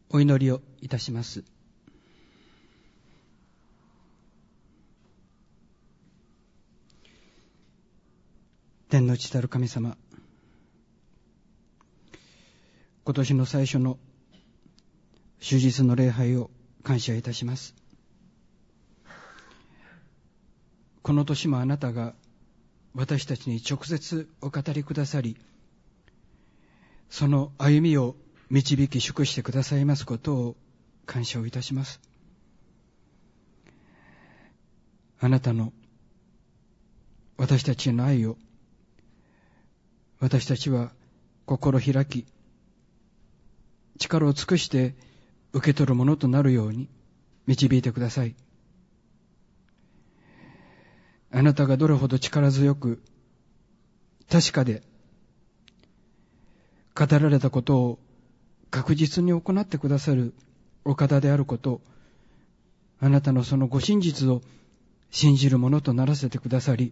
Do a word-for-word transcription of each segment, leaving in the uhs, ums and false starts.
お祈りをいたします。天の父たる神様、今年の最初の主日の礼拝を感謝いたします。この年もあなたが私たちに直接お語りくださり、その歩みを導き祝してくださいますことを感謝をいたします。あなたの私たちへの愛を私たちは心開き、力を尽くして受け取るものとなるように導いてください。あなたがどれほど力強く確かで語られたことを確実に行ってくださるお方であること、あなたのそのご真実を信じるものとならせてくださり、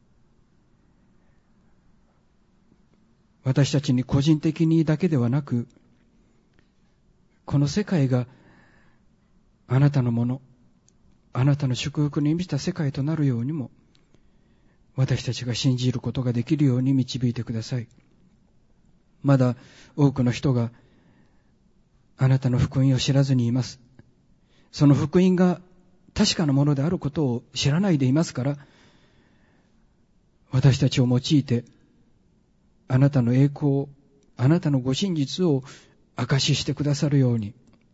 私たちに個人的にだけではなく、この世界があなたのもの、あなたの祝福に満ちた世界となるようにも、私たちが信じることができるように導いてください。まだ多くの人があなたの福音を知らずにいます。その福音が確かなものであることを知らないでいますから、私たちを用いてあなたの栄光、あなたのご真実を証ししてくださるように、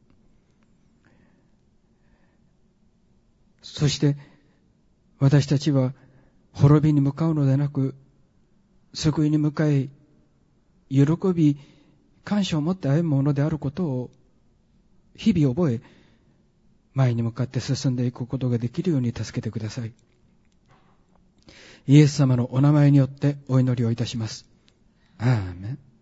そして私たちは滅びに向かうのでなく、救いに向かい、喜び、感謝を持って歩むものであることを日々覚え、前に向かって進んでいくことができるように助けてください。イエス様のお名前によってお祈りをいたします。アーメン。